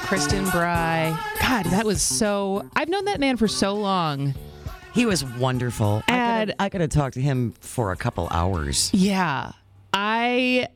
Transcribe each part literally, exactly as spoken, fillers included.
Kristen Bry. God, that was so... I've known that man for so long. He was wonderful. And I could have talked to him for a couple hours. Yeah. I...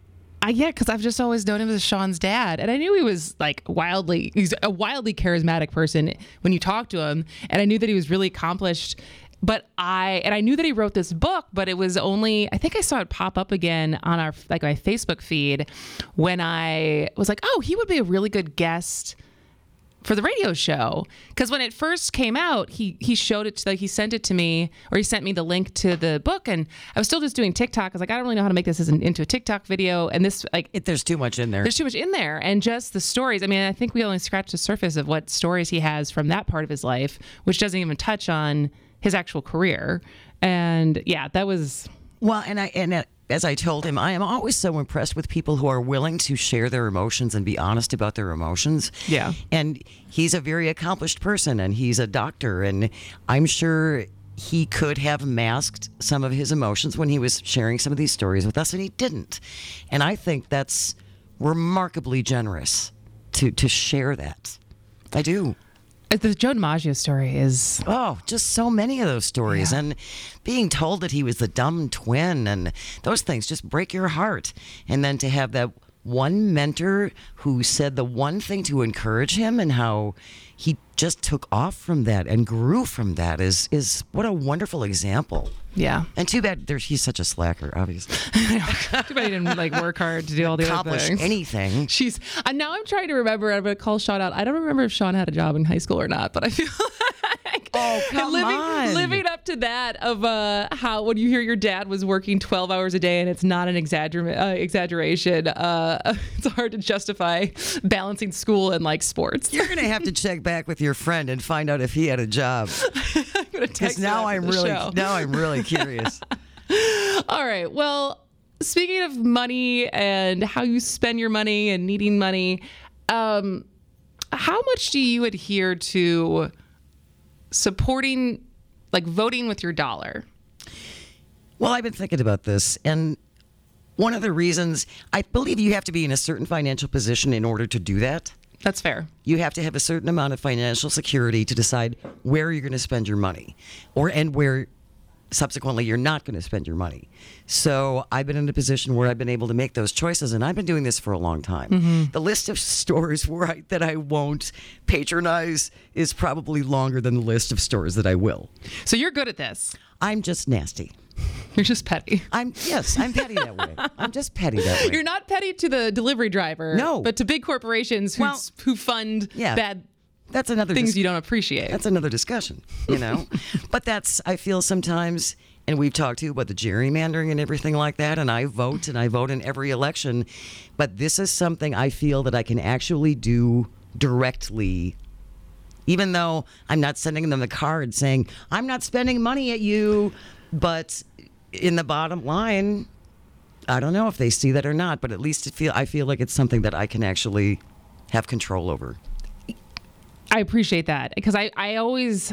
I yeah, because I've just always known him as Sean's dad. And I knew he was like wildly... He's a wildly charismatic person when you talk to him. And I knew that he was really accomplished. But I... And I knew that he wrote this book, but it was only... I think I saw it pop up again on our like my Facebook feed when I was like, oh, he would be a really good guest for the radio show. Because when it first came out, he he showed it to, like, he sent it to me, or he sent me the link to the book, and I was still just doing TikTok. I was like, I don't really know how to make this as an, into a TikTok video. And this, like, It, there's too much in there. there's too much in there. And just the stories. I mean, I think we only scratched the surface of what stories he has from that part of his life, which doesn't even touch on his actual career. And yeah, that was... Well, and I and uh, as I told him, I am always so impressed with people who are willing to share their emotions and be honest about their emotions. Yeah. And he's a very accomplished person, and he's a doctor, and I'm sure he could have masked some of his emotions when he was sharing some of these stories with us, and he didn't. And I think that's remarkably generous to to share that. I do. The Joe DiMaggio story is... Oh, just so many of those stories. Yeah. And being told that he was the dumb twin, and those things just break your heart. And then to have that one mentor who said the one thing to encourage him, and how he just took off from that and grew from that is is what a wonderful example. Yeah. And too bad there's, he's such a slacker, obviously. Too bad he didn't like work hard to do all the other Accomplish things. anything. She's and now I'm trying to remember. I'm going to call Sean out. I don't remember if Sean had a job in high school or not, but I feel like Oh, come living, on. living up to that of uh, how when you hear your dad was working twelve hours a day and it's not an exagger- uh, exaggeration, uh, it's hard to justify balancing school and like sports. You're going to have to check back with your friend and find out if he had a job. I'm going to Because text now him I'm after the really show. now I'm really curious. All right. Well, speaking of money and how you spend your money and needing money, um, how much do you adhere to supporting, like voting with your dollar? Well, I've been thinking about this, and one of the reasons, I believe you have to be in a certain financial position in order to do that. That's fair. You have to have a certain amount of financial security to decide where you're going to spend your money, or and where subsequently you're not going to spend your money. So I've been in a position where I've been able to make those choices, and I've been doing this for a long time. Mm-hmm. The list of stores where I, that I won't patronize is probably longer than the list of stores that I will. So you're good at this. I'm just nasty. You're just petty. I'm yes, I'm petty that way. I'm just petty that way. You're not petty to the delivery driver. No. But to big corporations who, Well, who fund yeah. bad That's another things dis- you don't appreciate. That's another discussion, you know. But that's I feel sometimes, and we've talked to about the gerrymandering and everything like that. And I vote, and I vote in every election. But this is something I feel that I can actually do directly, even though I'm not sending them the card saying I'm not spending money at you. But in the bottom line, I don't know if they see that or not. But at least it feel I feel like it's something that I can actually have control over. I appreciate that because I, I always,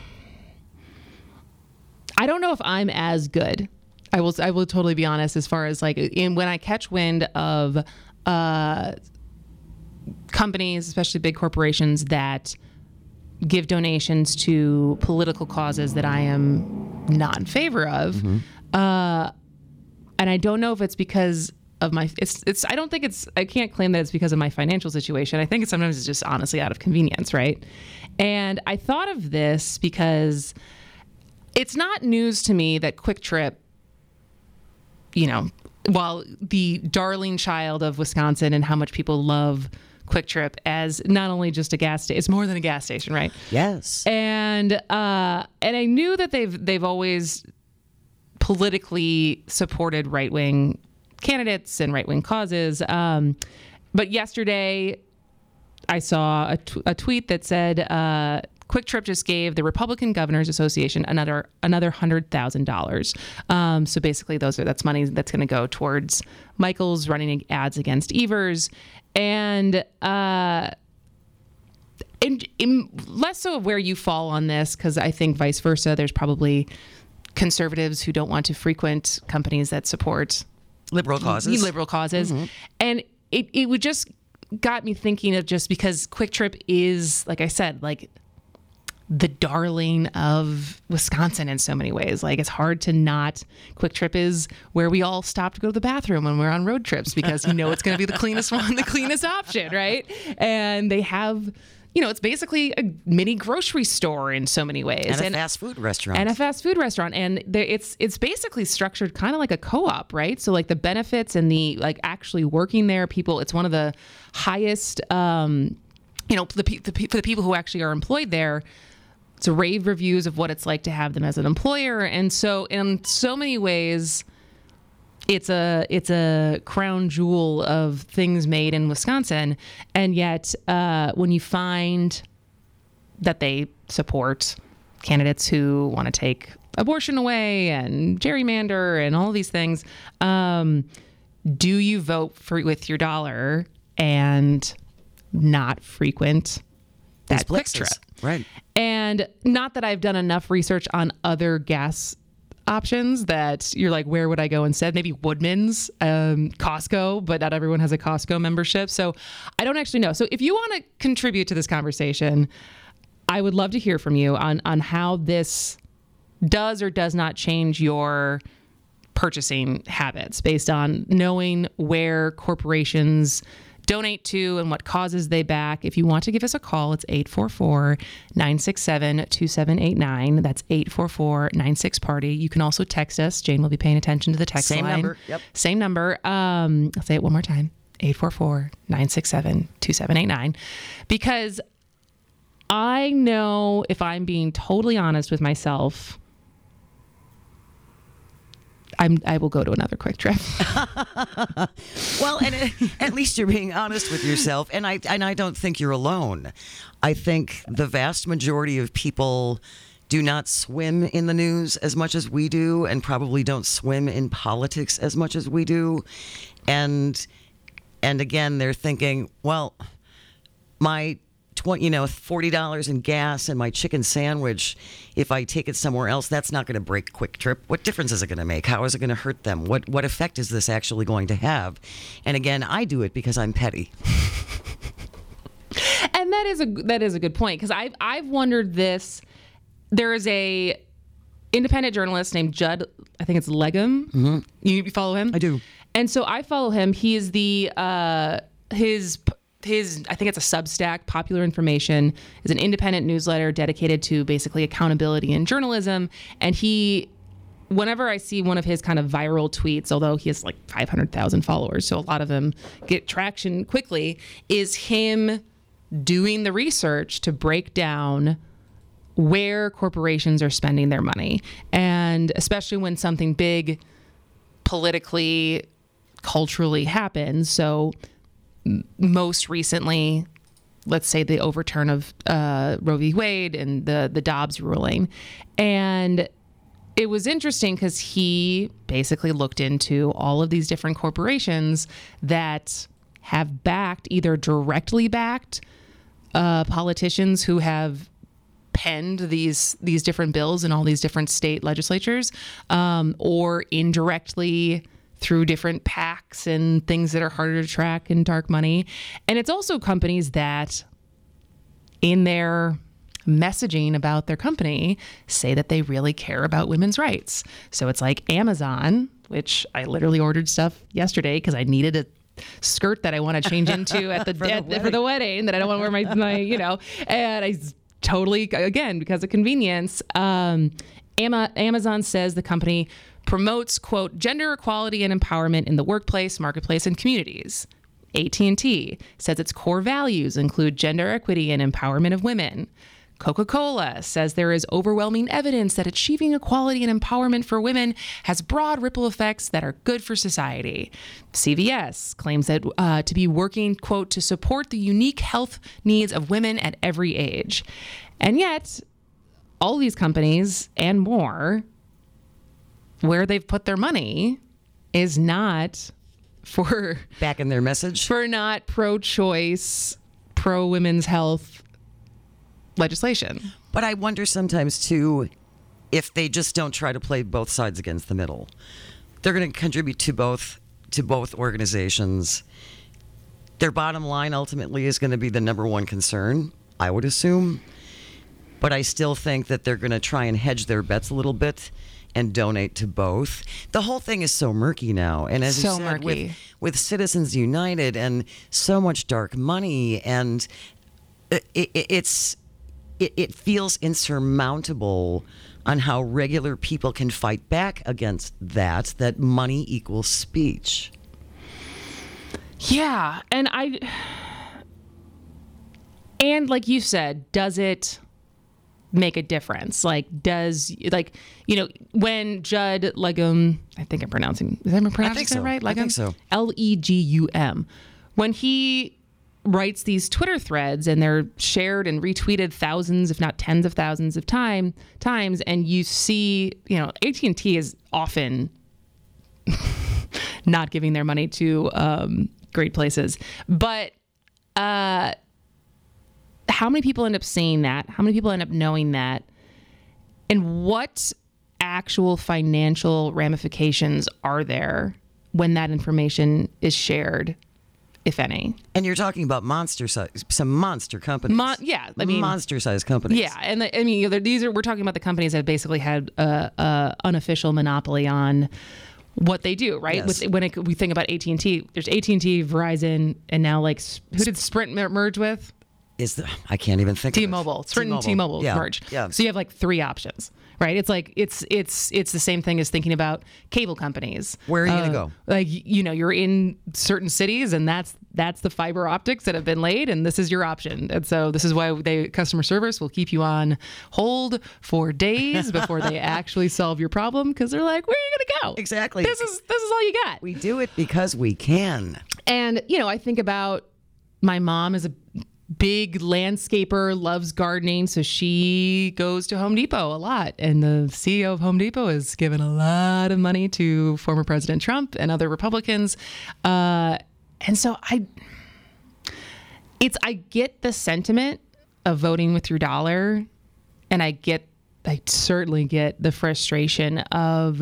I don't know if I'm as good. I will, I will totally be honest as far as like in when I catch wind of uh, companies, especially big corporations that give donations to political causes that I am not in favor of. Mm-hmm. Uh, and I don't know if it's because of my, it's, it's, I don't think it's, I can't claim that it's because of my financial situation. I think it's sometimes it's just honestly out of convenience. Right. And I thought of this because it's not news to me that Quick Trip, you know, while the darling child of Wisconsin and how much people love Quick Trip as not only just a gas station, it's more than a gas station, right? Yes. And, uh, and I knew that they've, they've always politically supported right-wing candidates and right-wing causes. Um, but yesterday I saw a, t- a tweet that said, uh, Quick Trip just gave the Republican Governors Association another another hundred thousand dollars. Um, so basically, those are that's money that's going to go towards Michael's running ads against Evers, and uh, in, in less so of where you fall on this, because I think vice versa. There's probably conservatives who don't want to frequent companies that support liberal causes. liberal causes, Mm-hmm. and it it would just got me thinking of, just because Quick Trip is, like I said, like the darling of Wisconsin in so many ways. Like, it's hard to not. Quick Trip is where we all stop to go to the bathroom when we're on road trips, because you know it's going to be the cleanest one, the cleanest option, right? And they have, you know, it's basically a mini grocery store in so many ways. And a and, fast food restaurant. And a fast food restaurant. And there, it's it's basically structured kind of like a co-op, right? So like the benefits and the like actually working there, people, it's one of the highest, um, you know, the, the, for the people who actually are employed there, it's rave reviews of what it's like to have them as an employer. And so in so many ways, it's a it's a crown jewel of things made in Wisconsin. And yet uh, when you find that they support candidates who want to take abortion away and gerrymander and all these things, um, do you vote for with your dollar and not frequent that Quick Trip? Right. And not that I've done enough research on other gas options that you're like, where would I go instead? Maybe Woodman's, um, Costco, but not everyone has a Costco membership. So I don't actually know. So if you want to contribute to this conversation, I would love to hear from you on, on how this does or does not change your purchasing habits based on knowing where corporations donate to and what causes they back. If you want to give us a call, it's eight four four, nine six seven, two seven eight nine. That's eight four four, nine six, party. You can also text us. Jane will be paying attention to the text Same line. Same number. Yep. Same number. Um, I'll say it one more time. eight four four, nine six seven, two seven eight nine. Because I know, if I'm being totally honest with myself, I'm, I will go to another Quick Trip. Well, and it, at least you're being honest with yourself. And I and I don't think you're alone. I think the vast majority of people do not swim in the news as much as we do, and probably don't swim in politics as much as we do. And and again, they're thinking, well, my twenty, you know, forty dollars in gas and my chicken sandwich, if I take it somewhere else, that's not going to break Quick Trip. What difference is it going to make? How is it going to hurt them? What what effect is this actually going to have? And again, I do it because I'm petty. And that is a that is a good point, because I've I've wondered this. There is a independent journalist named Judd, I think it's Legum. Mm-hmm. You, you follow him? I do. And so I follow him. He is the uh, his. His, I think it's a Substack, Popular Information, is an independent newsletter dedicated to basically accountability in journalism. And he, whenever I see one of his kind of viral tweets, although he has like five hundred thousand followers, so a lot of them get traction quickly, is him doing the research to break down where corporations are spending their money. And especially when something big politically, culturally happens. So most recently, let's say the overturn of uh, Roe v. Wade and the, the Dobbs ruling. And it was interesting because he basically looked into all of these different corporations that have backed, either directly backed uh, politicians who have penned these these different bills in all these different state legislatures, um, or indirectly through different PACs and things that are harder to track and dark money. And it's also companies that in their messaging about their company say that they really care about women's rights. So it's like Amazon, which I literally ordered stuff yesterday because I needed a skirt that I want to change into at the, for, at, the for the wedding that I don't want to wear my, my, you know, and I totally, again, because of convenience. Um, Amazon says the company promotes, quote, gender equality and empowerment in the workplace, marketplace, and communities. A T and T says its core values include gender equity and empowerment of women. Coca-Cola says there is overwhelming evidence that achieving equality and empowerment for women has broad ripple effects that are good for society. C V S claims that uh, to be working, quote, to support the unique health needs of women at every age. And yet, all these companies and more, where they've put their money is not for back in their message for not pro-choice, pro-women's health legislation. But I wonder sometimes too, if they just don't try to play both sides against the middle. They're going to contribute to both to both organizations. their bottom line ultimately is going to be the number one concern, I would assume. But I still think that they're going to try and hedge their bets a little bit and donate to both. The whole thing is so murky now. And as So you said, murky. with, with Citizens United and so much dark money, and it, it, it's it, it feels insurmountable on how regular people can fight back against that, that money equals speech. Yeah, and I and like you said, does it make a difference? Like, does like you know when Judd Legum, I think I'm pronouncing, is that pronouncing think that so. right? I Legum? think so. L E G U M. When he writes these Twitter threads and they're shared and retweeted thousands, if not tens of thousands of time times, and you see, you know, A T and T is often not giving their money to um, great places, but uh, how many people end up seeing that? How many people end up knowing that? And what actual financial ramifications are there when that information is shared, if any? And you're talking about monster size, some monster companies. Mon- yeah, I mean, monster size companies. Yeah, and the, I mean, you know, these are we're talking about the companies that basically had a, a unofficial monopoly on what they do, right? Yes. With, when it, we think about A T and T, there's A T and T, Verizon, and now like who did Sprint mer- merge with? Is the I can't even think. T-Mobile. of it. Sprint and T-Mobile yeah. merge. Yeah. So you have like three options, right? It's like it's it's it's the same thing as thinking about cable companies. Where are you Uh, gonna go? Like you know, you're in certain cities, and that's that's the fiber optics that have been laid, and this is your option. And so this is why they customer service will keep you on hold for days before they actually solve your problem, because they're like, where are you gonna go? Exactly. This is this is all you got. We do it because we can. And, you know, I think about my mom is a big landscaper, loves gardening. So she goes to Home Depot a lot. And the C E O of Home Depot has given a lot of money to former President Trump and other Republicans. Uh, and so I, it's, I get the sentiment of voting with your dollar. And I get, I certainly get the frustration of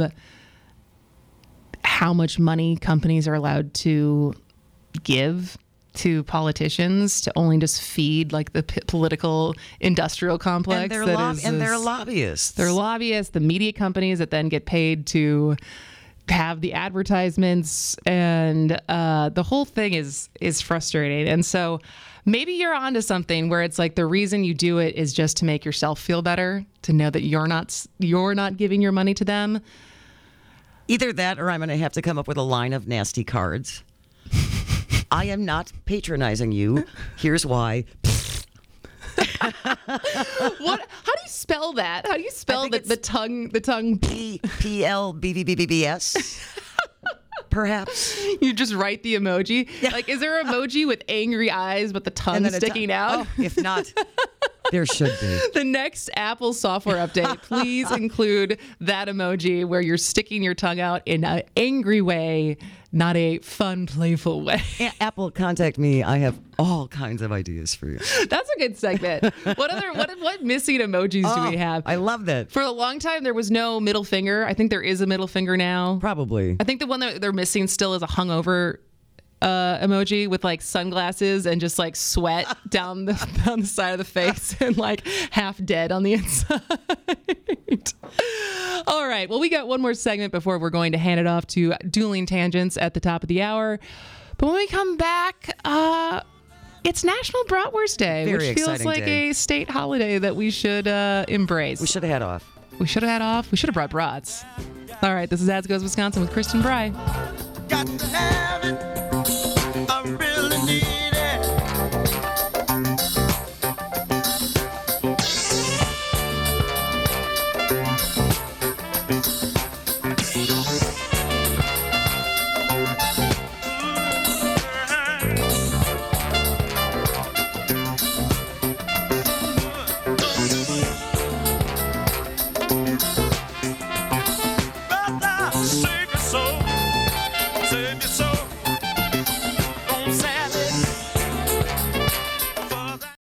how much money companies are allowed to give to politicians to only just feed like the p- political industrial complex. And they're, that lob- is and they're this- lobbyists. They're lobbyists, the media companies that then get paid to have the advertisements, and uh, the whole thing is is frustrating. And so maybe you're onto something where it's like the reason you do it is just to make yourself feel better, to know that you're not you're not giving your money to them. Either that, or I'm going to have to come up with a line of nasty cards. I am not patronizing you. Here's why. What? How do you spell that? How do you spell think the, it's- the tongue? The tongue. P P L B B B B B S. Perhaps. You just write the emoji. Like, is there an emoji with angry eyes but the tongue then a sticking tongue- out? Oh, if not, there should be. The next Apple software update, please include that emoji where you're sticking your tongue out in an angry way, not a fun, playful way. A- Apple, contact me. I have all kinds of ideas for you. That's a good segment. What other what what missing emojis do we have? Oh, I love that. For a long time, there was no middle finger. I think there is a middle finger now. Probably. I think the one that they're missing still is a hungover uh, emoji with like sunglasses and just like sweat down the down the side of the face and like half dead on the inside. All right. Well, we got one more segment before we're going to hand it off to Dueling Tangents at the top of the hour. But when we come back, uh, it's National Bratwurst Day, Very which feels exciting like day. a state holiday that we should uh, embrace. We should have had off. We should have had off. We should have brought brats. All right. This is As Goes Wisconsin with Kristen Bry. Got to have